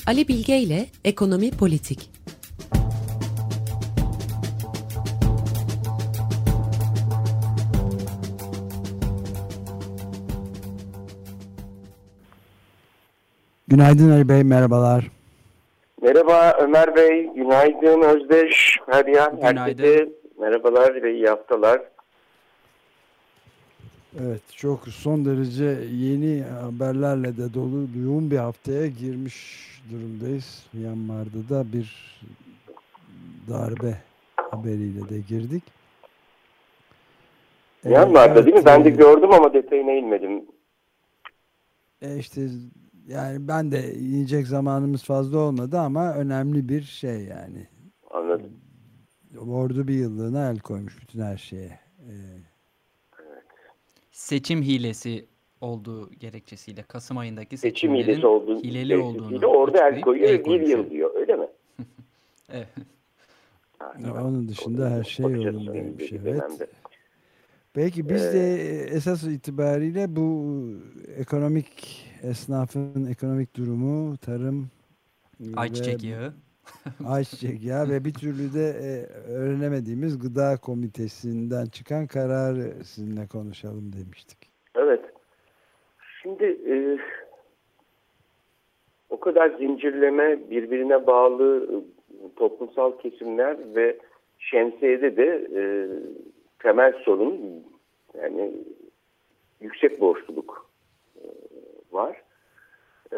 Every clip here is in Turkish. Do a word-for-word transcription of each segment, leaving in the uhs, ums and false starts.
Ali Bilge ile Ekonomi Politik. Günaydın Ali Bey, merhabalar. Merhaba Ömer Bey, günaydın Özdeş, Meryem, herkese merhabalar ve iyi haftalar. Evet, çok son derece yeni haberlerle de dolu yoğun bir haftaya girmiş durumdayız. Myanmar'da da bir darbe haberiyle de girdik. Myanmar'da evet, değil mi? Ben de gördüm ama detayına inmedim. E işte yani ben de inecek zamanımız fazla olmadı ama önemli bir şey yani. Anladım. Ordu bir yıllığına el koymuş bütün her şeye. Ee, evet. Seçim hilesi olduğu gerekçesiyle Kasım ayındaki seçim seçimlerin hilesi olduğu hileli olduğunu ordu el koyuyor ve bir yıl diyor, öyle mi? Evet. Ha, onun dışında her şey yolundaymış. Evet. Peki biz ee, de esas itibariyle bu ekonomik esnafın ekonomik durumu, tarım, ayçiçek yağı, ayçiçek yağı ve bir türlü de e, öğrenemediğimiz gıda komitesinden çıkan kararı sizinle konuşalım demiştik. Evet. Şimdi e, o kadar zincirleme, birbirine bağlı toplumsal kesimler ve şemsiyede de e, temel sorun, yani yüksek borçluluk e, var. E,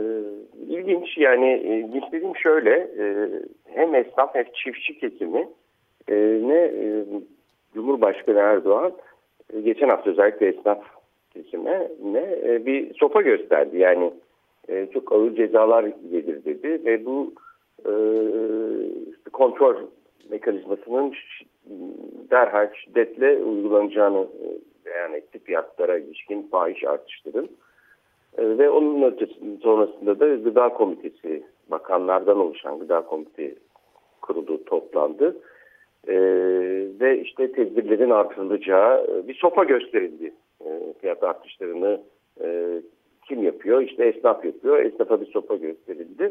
ilginç, yani ilginç dediğim şöyle, e, hem esnaf hem çiftçi kesimi e, ne e, Cumhurbaşkanı Erdoğan e, geçen hafta özellikle esnaf kesime ne e, bir sopa gösterdi. Yani e, çok ağır cezalar gelir dedi ve bu e, işte kontrol mekanizmasının derhal şiddetle uygulanacağını beyan etti, fiyatlara ilişkin fahiş artışların. E, ve onun ötesinde, sonrasında da Gıda Komitesi, bakanlardan oluşan Gıda Komitesi kuruldu, toplandı. E, ve işte tedbirlerin artırılacağı bir sopa gösterildi. E, fiyat artışlarını e, kim yapıyor? İşte esnaf yapıyor. Esnafa bir sopa gösterildi.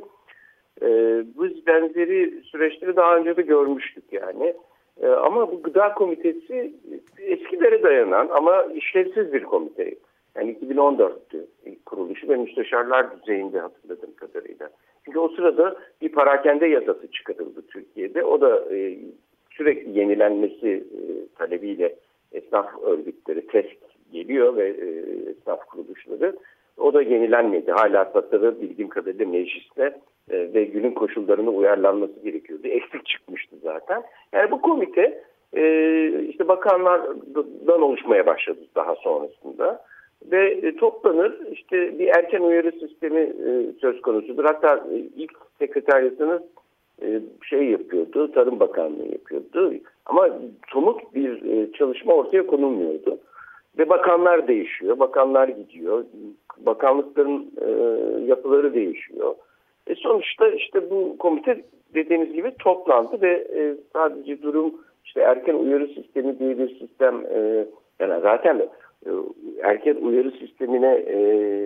Ee, biz benzeri süreçleri daha önce de görmüştük yani. Ee, ama bu Gıda Komitesi eskilere dayanan ama işlevsiz bir komite. Yani iki bin on dörttü ilk kuruluşu ve müsteşarlar düzeyinde hatırladığım kadarıyla. Çünkü o sırada bir parakende yasası çıkarıldı Türkiye'de. O da e, sürekli yenilenmesi e, talebiyle esnaf örgütleri test geliyor ve e, esnaf kuruluşları. O da yenilenmedi. Hala tasarı bildiğim kadarıyla mecliste e, ve günün koşullarına uyarlanması gerekiyordu. Eksik çıkmıştı zaten. Yani bu komite e, işte bakanlardan oluşmaya başladı daha sonrasında. Ve e, toplanır, işte bir erken uyarı sistemi e, söz konusudur. Hatta e, ilk sekreteriyasını e, şey yapıyordu, Tarım Bakanlığı yapıyordu. Ama somut bir e, çalışma ortaya konulmuyordu. Ve bakanlar değişiyor, bakanlar gidiyor, bakanlıkların e, yapıları değişiyor. E sonuçta işte bu komite dediğimiz gibi toplandı ve e, sadece durum işte erken uyarı sistemi diye bir sistem, e, yani zaten e, erken uyarı sistemine e,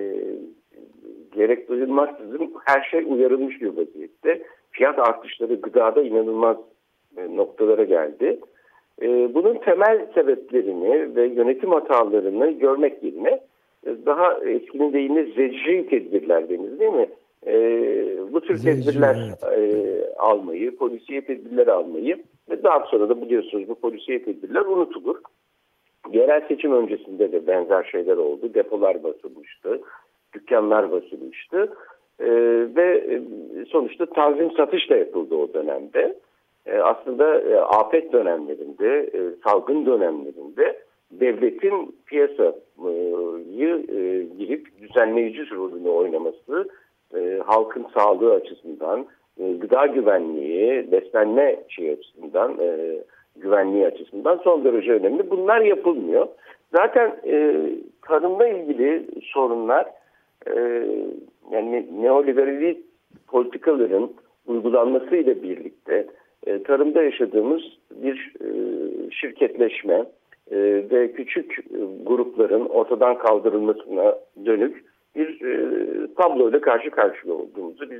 gerek duyulmaksızın her şey uyarılmış bir vaziyette. Fiyat artışları gıdada inanılmaz e, noktalara geldi. Bunun temel sebeplerini ve yönetim hatalarını görmek yerine daha eskinin deyimiyle zecri tedbirler denir, değil mi? Bu tür zecri, tedbirler evet. almayı, polisiye tedbirler almayı ve daha sonra da biliyorsunuz bu polisiye tedbirler unutulur. Yerel seçim öncesinde de benzer şeyler oldu. Depolar basılmıştı, dükkanlar basılmıştı ve sonuçta tanzim satış da yapıldı o dönemde. Aslında afet dönemlerinde, salgın dönemlerinde devletin piyasayı girip düzenleyici rolünü oynaması, halkın sağlığı açısından, gıda güvenliği, beslenme şey açısından, güvenliği açısından son derece önemli. Bunlar yapılmıyor. Zaten tarımla ilgili sorunlar, yani neoliberalist politikaların uygulanmasıyla birlikte tarımda yaşadığımız bir e, şirketleşme e, ve küçük e, grupların ortadan kaldırılmasına dönük bir e, tabloyla karşı karşıya olduğumuzu biz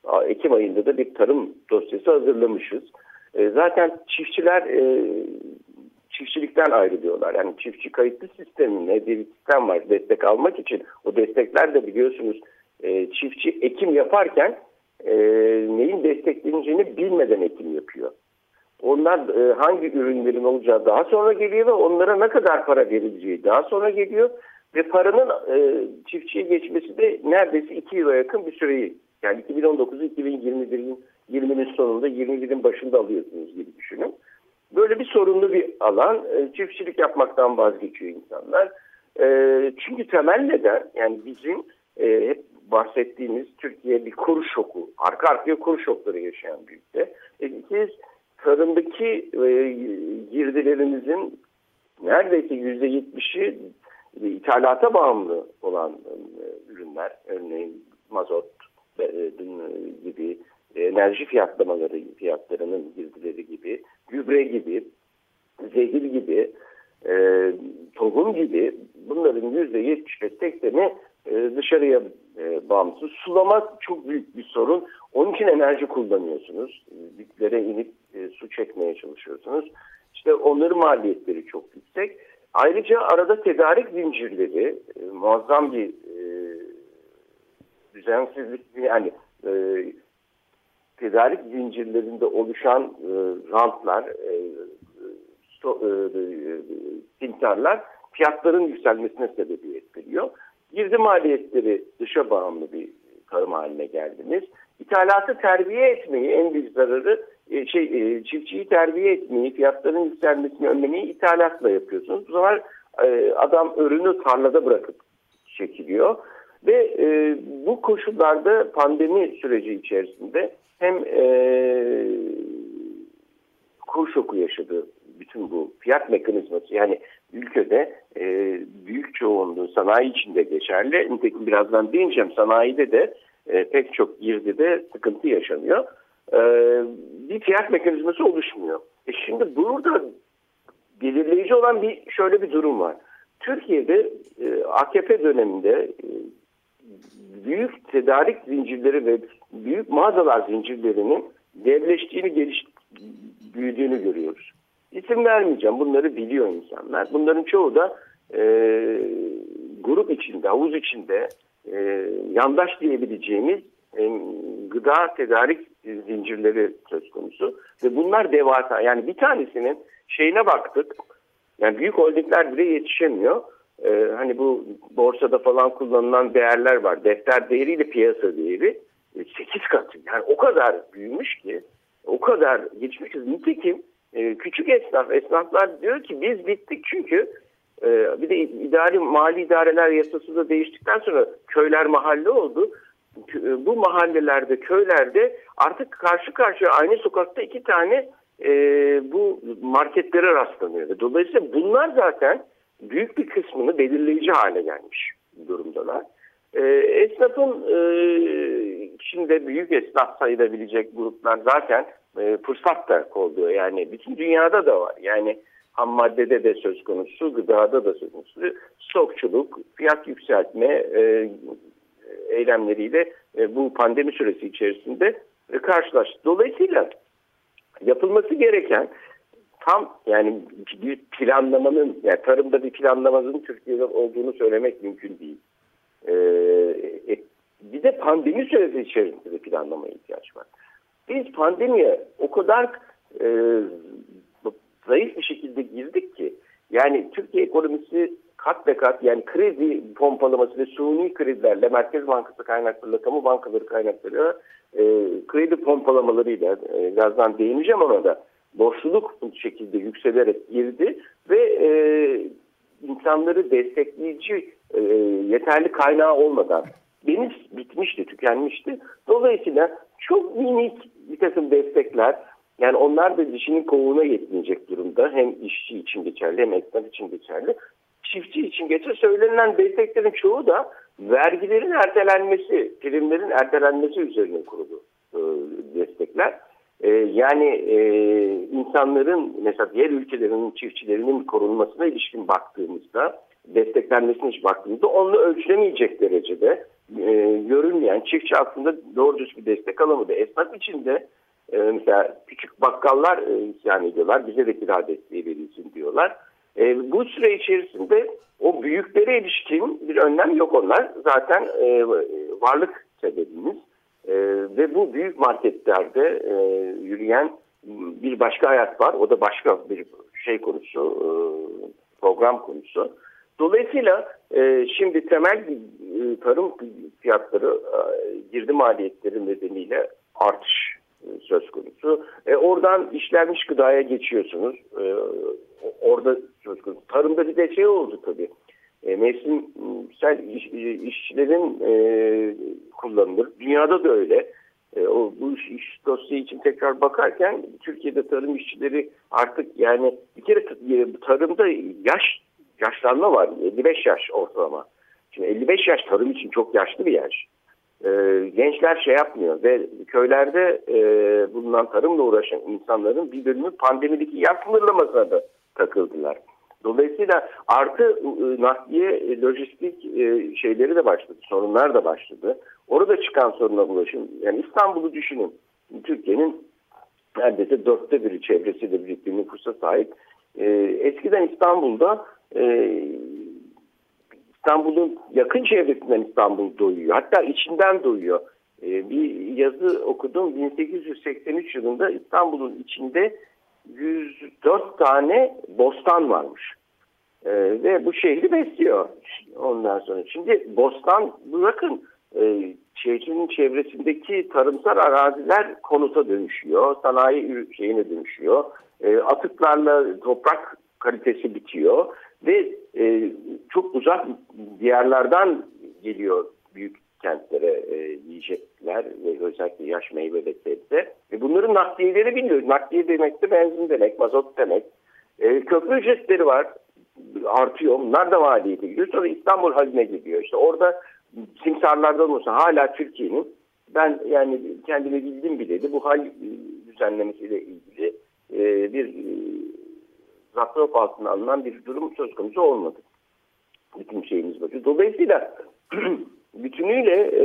Ekim ayında da bir tarım dosyası hazırlamışız. E, zaten çiftçiler e, çiftçilikten ayrılıyorlar. Yani çiftçi kayıtlı sistemine bir sistem var destek almak için. O destekler de biliyorsunuz e, çiftçi ekim yaparken e, neyin destekleneceğini bilmeden ekim yapıyor. Onlar e, hangi ürünlerin olacağı daha sonra geliyor ve onlara ne kadar para verileceği daha sonra geliyor. Ve paranın e, çiftçiye geçmesi de neredeyse iki yıla yakın bir süreyi. Yani iki bin on dokuz iki bin yirmi birin yirminin sonunda yirmi birin başında alıyorsunuz gibi düşünün. Böyle bir sorunlu bir alan. E, çiftçilik yapmaktan vazgeçiyor insanlar. E, çünkü temel neden yani bizim e, hep bahsettiğimiz Türkiye bir kur şoku, arka arkaya kur şokları yaşayan bir ülke. E, siz tarımdaki e, girdilerimizin neredeyse yüzde yetmişi ithalata bağımlı olan e, ürünler. Örneğin mazot e, gibi, e, enerji fiyatlamaları fiyatlarının girdileri gibi, gübre gibi, zehir gibi, e, tohum gibi bunların yüzde yetmiş ve sekseni e, dışarıya e, bağımsız. Sulama çok büyük bir sorun. Onun için enerji kullanıyorsunuz. Diklere inip e, su çekmeye çalışıyorsunuz. İşte onların maliyetleri çok yüksek. Ayrıca arada tedarik zincirleri e, muazzam bir e, düzensizlik, yani e, tedarik zincirlerinde oluşan e, rantlar, e, sto, e, timtarlar fiyatların yükselmesine sebebiyet veriyor. Girdi maliyetleri dışa bağımlı bir tarım haline geldiniz. İthalatı terbiye etmeyi, en büyük zararı e, şey e, çiftçiyi terbiye etmeyi, fiyatların yükselmesini önlemeyi ithalatla yapıyorsunuz. Bu zaman e, adam ürünü tarlada bırakıp çekiliyor. Ve e, bu koşullarda pandemi süreci içerisinde hem e, kur şoku yaşadı bütün bu fiyat mekanizması, yani ülkede e, büyük çoğunluğu sanayi içinde geçerli. Nitekim birazdan değineceğim, sanayide de e, pek çok girdide sıkıntı yaşanıyor. E, bir fiyat mekanizması oluşmuyor. E şimdi burada belirleyici olan bir şöyle bir durum var. Türkiye'de e, A K P döneminde e, büyük tedarik zincirleri ve büyük mağazalar zincirlerinin devleştiğini, geliş, büyüdüğünü görüyoruz. İsim vermeyeceğim. Bunları biliyor insanlar. Bunların çoğu da e, grup içinde, havuz içinde e, yandaş diyebileceğimiz e, gıda tedarik zincirleri söz konusu. Ve bunlar devasa. Yani bir tanesinin şeyine baktık. Yani büyük holdingler bile yetişemiyor. Ee, hani bu borsada falan kullanılan değerler var. Defter değeriyle piyasa değeri sekiz katı. Yani o kadar büyümüş ki, o kadar geçmişiz. Nitekim e, küçük esnaf, esnaflar diyor ki biz bittik çünkü e, bir de idari mali idareler yasası da değiştikten sonra köyler mahalle oldu. E, bu mahallelerde, köylerde artık karşı karşıya aynı sokakta iki tane e, bu marketlere rastlanıyor. Dolayısıyla bunlar zaten büyük bir kısmını belirleyici hale gelmiş durumdalar. E, esnafın e, içinde büyük esnaf sayılabilecek gruplar zaten e, fırsat da kolluyor. Yani bütün dünyada da var. Yani ham maddede de söz konusu, gıdada da söz konusu. Stokçuluk, fiyat yükseltme e, eylemleriyle e, bu pandemi süresi içerisinde e, karşılaştı. Dolayısıyla yapılması gereken tam yani bir planlamanın, yani tarımda bir planlamanın Türkiye'de olduğunu söylemek mümkün değil. Ee, bir de pandemi süresi içerisinde planlamaya ihtiyaç var. Biz pandemiye o kadar e, zayıf bir şekilde girdik ki, yani Türkiye ekonomisi kat be kat, yani kredi pompalaması ve suni kredilerle, Merkez Bankası kaynaklarıyla, kamu bankaları kaynaklarıyla, e, kredi pompalamalarıyla, e, birazdan değineceğim ama da borçluluk bu şekilde yükselerek girdi ve e, insanları destekleyici e, yeterli kaynağı olmadan deniz bitmişti, tükenmişti. Dolayısıyla çok minik bir takım destekler, yani onlar da dişinin kovuğuna yetmeyecek durumda. Hem işçi için geçerli hem esnaf için geçerli. Çiftçi için geçerli. Söylenen desteklerin çoğu da vergilerin ertelenmesi, primlerin ertelenmesi üzerine kurulu e, destekler. Ee, yani e, insanların, mesela diğer ülkelerin çiftçilerinin korunmasına ilişkin baktığımızda, desteklenmesine hiç baktığımızda onu ölçülemeyecek derecede e, görünmeyen, Yani çiftçi aslında doğru düz bir destek alamadı. Esnaf için de e, mesela küçük bakkallar e, isyan ediyorlar. Bize de kira desteği verilsin diyorlar. E, bu süre içerisinde o büyüklere ilişkin bir önlem yok onlar. Zaten e, varlık sebebimiz. E, ve bu büyük marketlerde e, yürüyen bir başka hayat var. O da başka bir şey konusu, e, program konusu. Dolayısıyla e, şimdi temel e, tarım fiyatları, e, girdi maliyetleri nedeniyle artış e, söz konusu. E, oradan işlenmiş gıdaya geçiyorsunuz. E, orada söz konusu. Tarımda bir de şey oldu tabii. E, mevsimsel iş, işçilerin e, kullanılır. Dünyada da öyle. E, o, bu iş, iş dosyayı için tekrar bakarken Türkiye'de tarım işçileri artık yani bir kere tarımda yaş yaşlanma var. elli beş yaş ortalama. Şimdi elli beş yaş tarım için çok yaşlı bir yaş. E, gençler şey yapmıyor ve köylerde e, bulunan tarımla uğraşan insanların bir bölümü pandemideki yaş sınırlamasına da takıldılar. Dolayısıyla artı e, nakliye, lojistik e, şeyleri de başladı. Sorunlar da başladı. Orada çıkan soruna ulaşım. Yani İstanbul'u düşünün. Türkiye'nin neredeyse dörtte biri çevresiyle birlikte nüfusa sahip. E, eskiden İstanbul'da e, İstanbul'un yakın çevresinden İstanbul doyuyor. Hatta içinden doyuyor. E, bir yazı okudum. bin sekiz yüz seksen üç yılında İstanbul'un içinde yüz dört tane bostan varmış. Ee, ve bu şehri besliyor. Ondan sonra şimdi bostan bırakın e, şehrin çevresindeki tarımsal araziler konuta dönüşüyor. Sanayi şeyine dönüşüyor. E, atıklarla toprak kalitesi bitiyor. Ve e, çok uzak diyarlardan geliyor büyük kentlere e, yiyecekler ve özellikle yaş meyve ve sebze. Ve bunların nakliyeleri bilmiyoruz. Nakliye demek de benzin demek, mazot demek. E, köprü ücretleri var. Artıyor. Bunlar da maliyete gidiyor. Sonra İstanbul haline gidiyor. İşte orada simsarlardan olsa hala Türkiye'nin ben yani kendimi bildim bileli bu hal düzenlemesiyle ilgili e, bir e, zapturapt altına alınan bir durum söz konusu olmadı. Bütün şeyimiz var. Dolayısıyla bütünüyle e,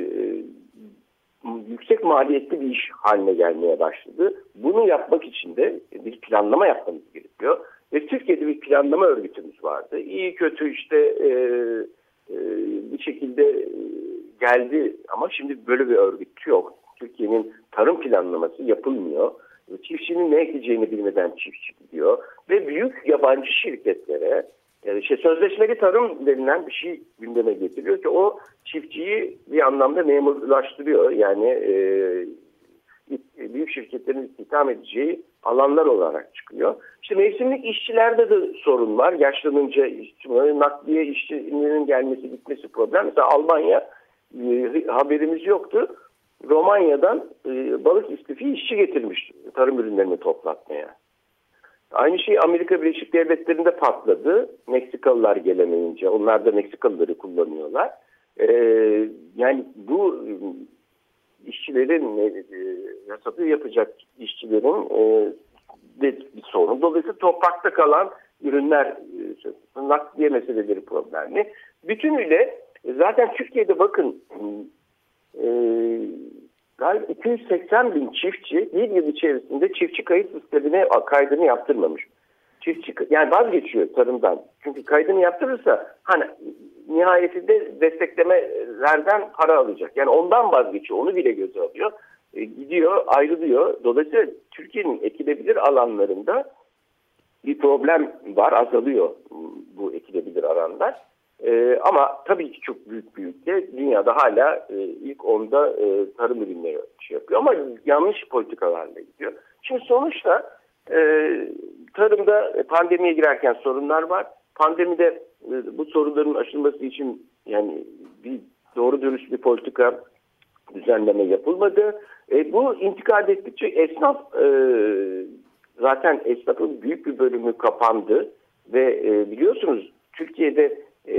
yüksek maliyetli bir iş haline gelmeye başladı. Bunu yapmak için de bir planlama yapmamız gerekiyor. Ve Türkiye'de bir planlama örgütümüz vardı. İyi kötü işte e, e, bir şekilde geldi ama şimdi böyle bir örgüt yok. Türkiye'nin tarım planlaması yapılmıyor. Çiftçinin ne ekeceğini bilmeden çiftçi gidiyor. Ve büyük yabancı şirketlere yani şey, sözleşmeli tarım denilen bir şey gündeme getiriyor ki o çiftçiyi bir anlamda memurlaştırıyor. Yani e, büyük şirketlerin istihdam edeceği alanlar olarak çıkıyor. İşte mevsimlik işçilerde de sorun var. Yaşlanınca işçi, nakliye işçilerin gelmesi gitmesi problem. Mesela Almanya e, haberimiz yoktu. Romanya'dan e, balık istifi işçi getirmiş tarım ürünlerini toplatmaya. Aynı şey Amerika Birleşik Devletleri'nde patladı. Meksikalılar gelemeyince. Onlar da Meksikalıları kullanıyorlar. Ee, yani bu işçilerin e, yasada yapacak işçilerin e, de bir sorun. Dolayısıyla toprakta kalan ürünler e, nakliye meseleleri problemli. Bütünüyle zaten Türkiye'de bakın e, galiba iki yüz seksen bin çiftçi bir yıl içerisinde çiftçi kayıt sistemine kaydını yaptırmamış. Çiftçi yani vazgeçiyor tarımdan. Çünkü kaydını yaptırırsa hani nihayetinde desteklemelerden para alacak. Yani ondan vazgeçiyor. Onu bile göze alıyor. E, gidiyor, ayrılıyor. Dolayısıyla Türkiye'nin ekilebilir alanlarında bir problem var. Azalıyor bu ekilebilir alanlar. Ee, ama tabii ki çok büyük bir ülke. Dünyada hala e, ilk onda e, tarım ürünleri şey yapıyor. Ama yanlış politikalarla gidiyor. Şimdi sonuçta e, tarımda pandemiye girerken sorunlar var. Pandemide e, bu sorunların aşılması için yani bir doğru dürüst bir politika düzenleme yapılmadı. E, bu intikal ettikçe esnaf e, zaten esnafın büyük bir bölümü kapandı. Ve e, biliyorsunuz Türkiye'de E,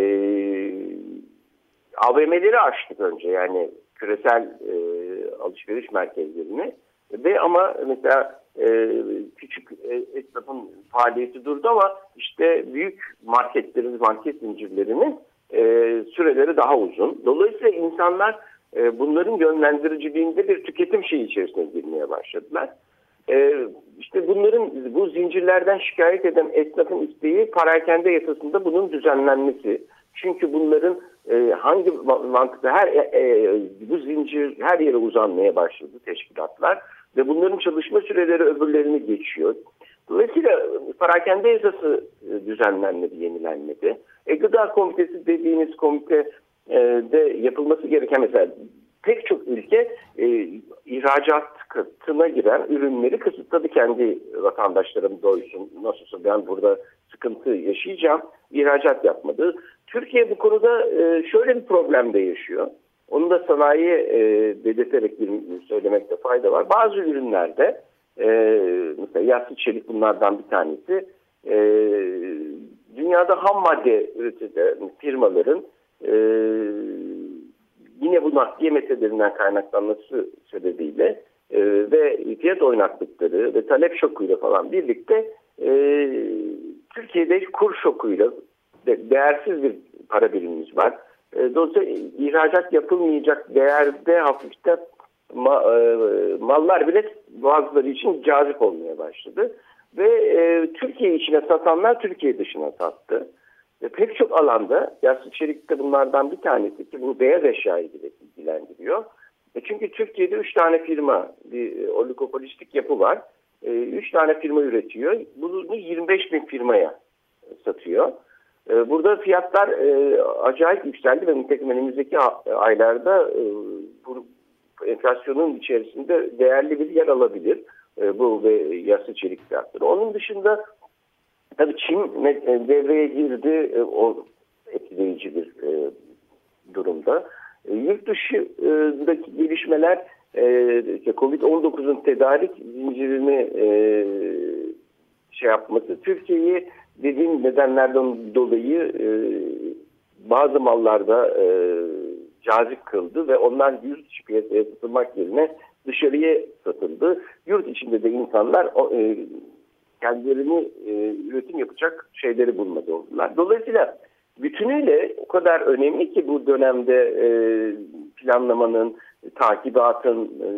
A V M'leri açtık önce yani küresel e, alışveriş merkezlerini ve ama mesela e, küçük e, esnafın faaliyeti durdu ama işte büyük marketlerin, market zincirlerinin e, süreleri daha uzun. Dolayısıyla insanlar e, bunların yönlendiriciliğinde bir tüketim şeyi içerisine girmeye başladılar. E, işte bunların bu zincirlerden şikayet eden esnafın isteği perakende yasasında bunun düzenlenmesi. Çünkü bunların e, hangi mantıkta her e, e, bu zincir her yere uzanmaya başladı teşkilatlar ve bunların çalışma süreleri öbürlerini geçiyor. Dolayısıyla perakende yasası düzenlenmedi, yenilenmedi. E, Gıda Komitesi dediğiniz komite e, de yapılması gereken mesela pek çok ülke e, ihracatına giren ürünleri kısıtladı, kendi vatandaşlarım doysun. Nasılsa ben burada sıkıntı yaşayacağım. İhracat yapmadı. Türkiye bu konuda e, şöyle bir problem de yaşıyor. Onu da sanayiye e, belirterek bir söylemekte fayda var. Bazı ürünlerde e, mesela yassı çelik bunlardan bir tanesi. E, dünyada ham madde üreten firmaların e, yine bu nakliye meselelerinden kaynaklanması sebebiyle e, ve fiyat oynaklıkları ve talep şokuyla falan birlikte e, Türkiye'de kur şokuyla de, değersiz bir para birimimiz var. E, dolayısıyla ihracat yapılmayacak değerde hafifte ma, e, mallar bile bazıları için cazip olmaya başladı. Ve e, Türkiye içine satanlar Türkiye dışına sattı. Ve pek çok alanda, yassı çelik de bunlardan bir tanesi ki bu beyaz eşyayı bile ilgilendiriyor. E çünkü Türkiye'de üç tane firma, bir oligopolistik yapı var. E, üç tane firma üretiyor. Bunu yirmi beş bin firmaya satıyor. E, burada fiyatlar e, acayip yükseldi ve nitekim önümüzdeki aylarda e, bu enflasyonun içerisinde değerli bir yer alabilir. E, bu ve yassı çelik fiyatları. Onun dışında tabii Çin devreye girdi, o etkileyici bir e, durumda. E, yurt dışındaki gelişmeler e, kovid on dokuzun tedarik zincirini e, şey yapması, Türkiye'yi dediğim nedenlerden dolayı e, bazı mallarda e, cazip kıldı ve onlar yurt dışı piyasaya satılmak yerine dışarıya satıldı. Yurt içinde de insanlar e, kendilerini e, üretim yapacak şeyleri bulmadı oldular. Dolayısıyla bütünüyle o kadar önemli ki bu dönemde e, planlamanın, takibatın, e,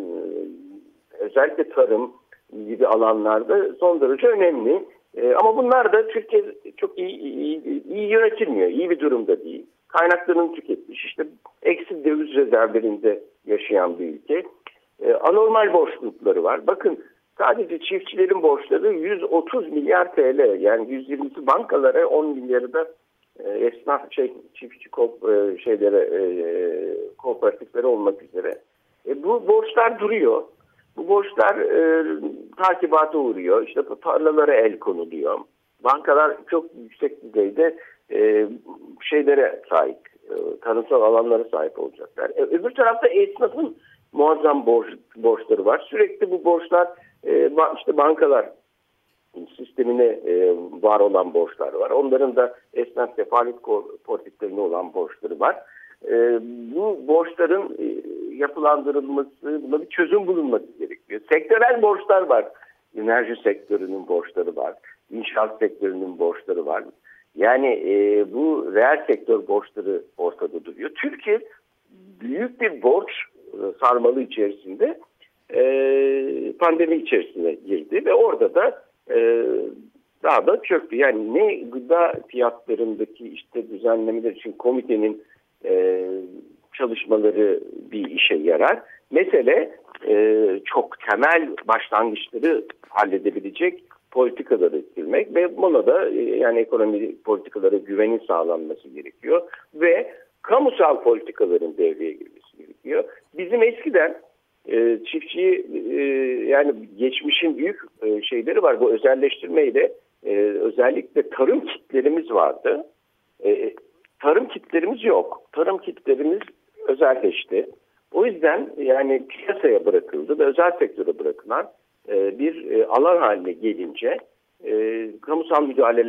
özellikle tarım gibi alanlarda son derece önemli. E, ama bunlar da Türkiye çok iyi, iyi, iyi yönetilmiyor, iyi bir durumda değil. Kaynaklarını tüketmiş, işte eksi döviz rezervlerinde yaşayan bir ülke. E, anormal borçlulukları var. Bakın, sadece çiftçilerin borçları yüz otuz milyar T L, yani yüz yirmisi bankalara, on milyarı da e, esnaf şey, çiftçi kop, e, şeylere, e, kooperatiflere olmak üzere. E, bu borçlar duruyor. Bu borçlar e, takibata uğruyor. İşte tarlalara el konuluyor. Bankalar çok yüksek düzeyde e, şeylere sahip, e, tarımsal alanlara sahip olacaklar. E, öbür tarafta esnafın muazzam borç, borçları var. Sürekli bu borçlar e, işte bankalar sistemine e, var olan borçlar var. Onların da esnaf sefalet portföylerine olan borçları var. E, bu borçların e, yapılandırılması, buna bir çözüm bulunması gerekiyor. Sektörel borçlar var. Enerji sektörünün borçları var. İnşaat sektörünün borçları var. Yani e, bu reel sektör borçları ortada duruyor. Türkiye büyük bir borç sarmalı içerisinde e, pandemi içerisine girdi ve orada da e, daha da çöktü. Yani ne gıda fiyatlarındaki işte düzenlemeler için komitenin e, çalışmaları bir işe yarar. Mesele e, çok temel başlangıçları halledebilecek politikaları ettirmek ve buna da e, yani ekonomi politikaları güvenin sağlanması gerekiyor ve kamusal politikaların devreye girmesi gerekiyor. Bizim eskiden e, çiftçiyi e, yani geçmişin büyük e, şeyleri var. Bu özelleştirmeyle e, özellikle tarım kitlerimiz vardı. E, tarım kitlerimiz yok. Tarım kitlerimiz özelleşti. O yüzden yani piyasaya bırakıldı ve özel sektöre bırakılan e, bir e, alan haline gelince e, kamusal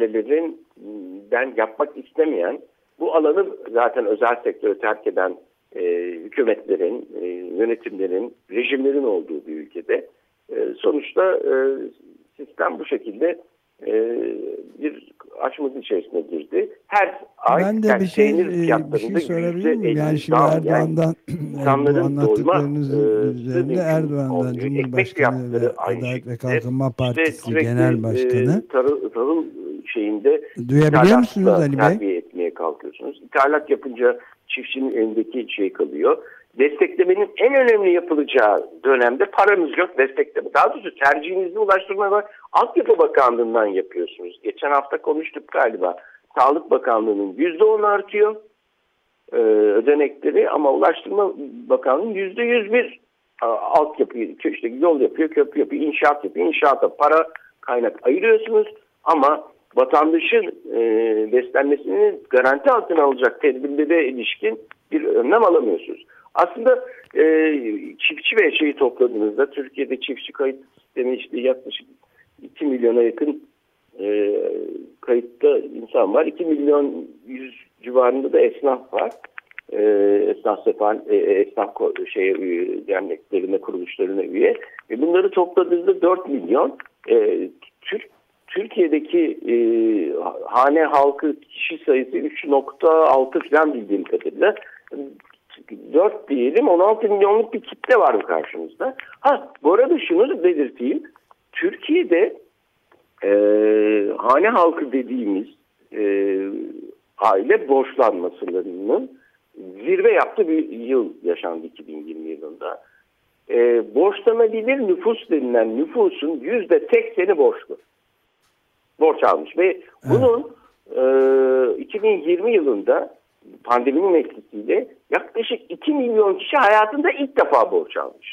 müdahalelerinden yapmak istemeyen, bu alanı zaten özel sektöre terk eden e, hükümetlerin, e, yönetimlerin, rejimlerin olduğu bir ülkede e, sonuçta e, sistem bu şekilde e, bir açmaz içerisine girdi. Her ay ben de bir şey, bir şey sorabilir miyim? Yani şimdi Erdoğan'dan yani bu anlattıklarınız üzerinde Erdoğan'dan Cumhurbaşkanı ve Adalet ve Kalkınma Partisi işte Genel Başkanı e, tarım, tarım şeyinde duyabiliyor musunuz Ali Bey? Terbiye etmeye kalkıyorsunuz. İthalat yapınca çiftçinin elindeki şey kalıyor. Desteklemenin en önemli yapılacağı dönemde paranız yok, destekleme. Daha doğrusu tercihinizi Ulaştırma ve Altyapı Bakanlığı'ndan yapıyorsunuz. Geçen hafta konuştuk galiba. Sağlık Bakanlığı'nın yüzde on artıyor e, ödenekleri ama Ulaştırma Bakanlığı'nın yüzde yüz bir altyapı, işte yol yapıyor, köprü yapıyor, inşaat yapıyor. İnşaata para kaynak ayırıyorsunuz ama vatandaşın e, beslenmesini garanti altına alacak tedbirlere ilişkin bir önlem alamıyorsunuz. Aslında e, çiftçi ve şeyi topladığınızda Türkiye'de çiftçi kayıt sistemi işte yaklaşık iki milyona yakın e, kayıtta insan var. iki milyon yüz civarında da esnaf var. E, esnaf sepan, e, esnaf şey derneklerine, kuruluşlarına üye. E, bunları topladığınızda dört milyon e, Türk Türkiye'deki e, hane halkı kişi sayısı üç nokta altı falan bildiğim kadarıyla. dört diyelim on altı milyonluk bir kitle var mı karşımızda? Ha, bu arada şunu belirteyim. Türkiye'de e, hane halkı dediğimiz e, aile borçlanmasının zirve yaptığı bir yıl yaşandı iki bin yirmi yılında. E, borçlanabilir nüfus denilen nüfusun yüzde sekseni borçlu. Borç almış ve bunun e, iki bin yirmi yılında pandeminin etkisiyle yaklaşık iki milyon kişi hayatında ilk defa borç almış.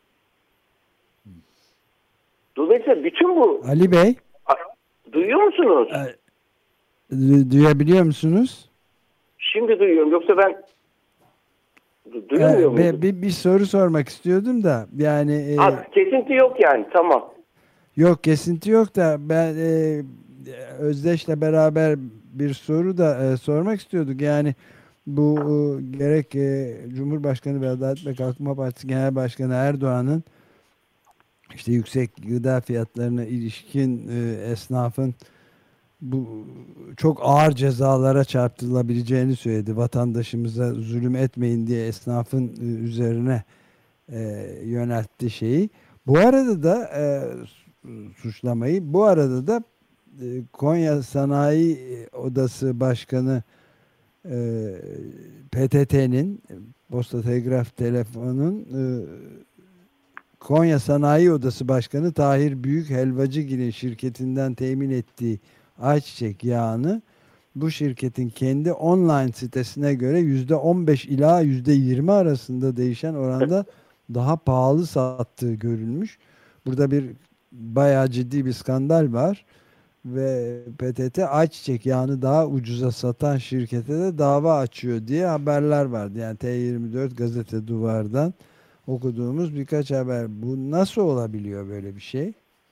Dolayısıyla bütün bu... Ali Bey. Duyuyor musunuz? Du- duyabiliyor musunuz? Şimdi duyuyorum. Yoksa ben duyamıyor ee, muyum? Bir, bir soru sormak istiyordum da. Yani. Ha, e... kesinti yok yani. Tamam. Yok kesinti yok da ben e, Özdeş'le beraber bir soru da e, sormak istiyorduk. Yani bu e, gerek e, Cumhurbaşkanı ve Adalet ve Kalkınma Partisi Genel Başkanı Erdoğan'ın işte yüksek gıda fiyatlarına ilişkin e, esnafın bu çok ağır cezalara çarptırılabileceğini söyledi. Vatandaşımıza zulüm etmeyin diye esnafın e, üzerine e, yöneltti şeyi. Bu arada da e, suçlamayı bu arada da e, Konya Sanayi Odası Başkanı e, P T T'nin Posta Telgraf Telefon'un e, Konya Sanayi Odası Başkanı Tahir Büyükhelvacıgil'in şirketinden temin ettiği ayçiçek yağını bu şirketin kendi online sitesine göre yüzde on beş ila yüzde yirmi arasında değişen oranda daha pahalı sattığı görülmüş. Burada bir bayağı ciddi bir skandal var ve P T T ayçiçek yağını daha ucuza satan şirkete de dava açıyor diye haberler vardı. Yani T yirmi dört Gazete Duvar'dan okuduğumuz birkaç haber. Bu nasıl olabiliyor böyle bir şey?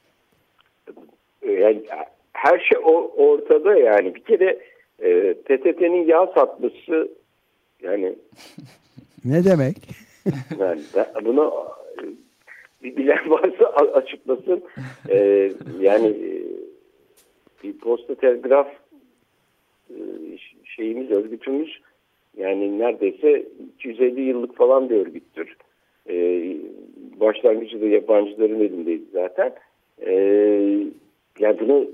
Yani her şey ortada yani. Bir kere e, P T T'nin yağ satması yani ne demek? Yani bunu bir bilen varsa açıklasın. Ee, yani bir posta telgraf şeyimiz, örgütümüz yani neredeyse iki yüz elli yıllık falan bir örgüttür. Ee, başlangıcı da yabancıların elindeydi zaten. Ee, yani bunu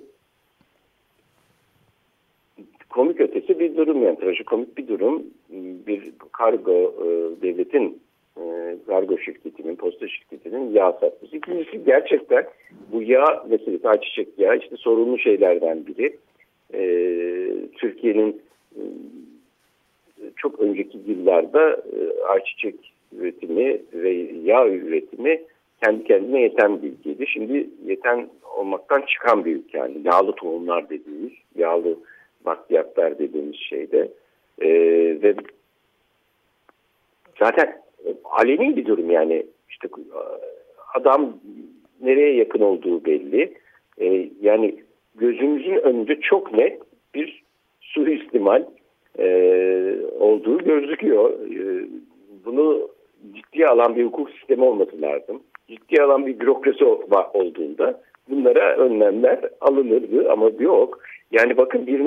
komik ötesi bir durum yani trajikomik bir durum. Bir kargo e, devletin e, kargo şirketinin, posta şirketinin yağ satması. İkincisi gerçekten bu yağ meselesi, ayçiçek yağı işte sorunlu şeylerden biri. E, Türkiye'nin e, çok önceki yıllarda e, ayçiçek üretimi ve yağ üretimi kendi kendine yeten bir ülkeydi. Şimdi yeten olmaktan çıkan bir ülke. Yani yağlı tohumlar dediğimiz, yağlı bakliyatlar dediğimiz şeyde ee, ve zaten aleni bir durum yani işte adam nereye yakın olduğu belli ee, yani gözümüzün önünde çok net bir suistimal e, olduğu gözüküyor. E, bunu ciddiye alan bir hukuk sistemi olması lazım. Ciddiye alan bir bürokrasi olduğunda bunlara önlemler alınırdı ama yok. Yani bakın bir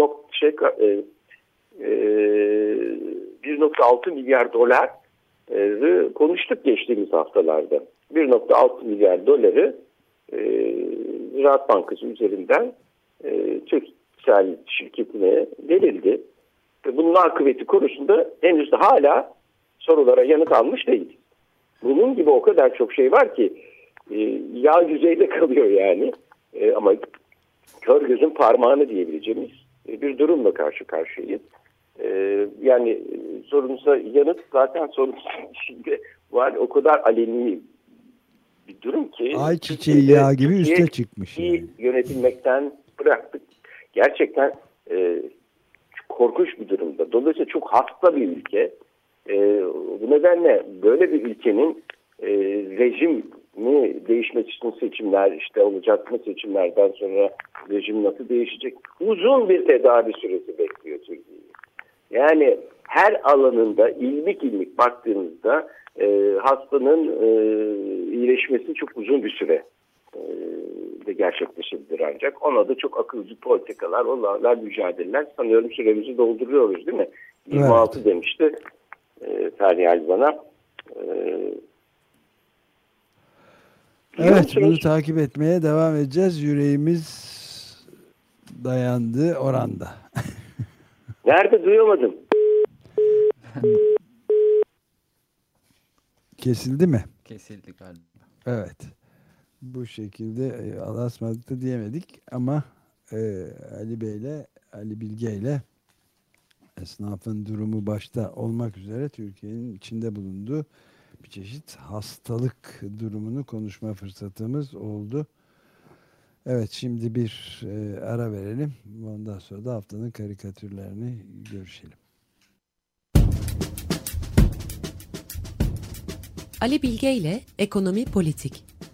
nokta altı milyar dolar konuştuk geçtiğimiz haftalarda. bir nokta altı milyar doları e, Ziraat Bankası üzerinden e, Türksel şirketine verildi. Ve bunun akıbeti konusunda henüz de hala sorulara yanıt almış değil. Bunun gibi o kadar çok şey var ki e, yağ yüzeyde kalıyor yani. E, ama kör gözün parmağını diyebileceğimiz e, bir durumla karşı karşıyayız. E, yani sorunuza yanıt zaten sorunun içinde var. O kadar aleni bir durum ki. Ayçiçeği yağı gibi üste çıkmış. Yani. Yönetilmekten bıraktık. Gerçekten e, korkunç bir durumda. Dolayısıyla çok hasta bir ülke. E, bu nedenle böyle bir ülkenin e, rejimi değişmesi için seçimler işte olacak mı, seçimlerden sonra rejim nasıl değişecek? Uzun bir tedavi süresi bekliyor Türkiye'yi. Yani her alanında ilmik ilmik baktığınızda e, hastanın e, iyileşmesi çok uzun bir süre e, de gerçekleşebilir ancak. Ona da çok akılcı politikalar, olaylar, mücadeleler. Sanıyorum süremizi dolduruyoruz değil mi? yirmi altı evet. Demişti e, Feryal bana. E, evet, bunu takip etmeye devam edeceğiz. Yüreğimiz dayandığı oranda. Nerede? Duyamadım. Kesildi mi? Kesildi galiba. Evet. Bu şekilde Allah'a ısmarladık da diyemedik ama e, Ali Bey'le, Ali Bilge'yle esnafın durumu başta olmak üzere Türkiye'nin içinde bulunduğu bir çeşit hastalık durumunu konuşma fırsatımız oldu. Evet, şimdi bir e, ara verelim. Ondan sonra da haftanın karikatürlerini görüşelim. Ali Bilge ile Ekonomi Politik.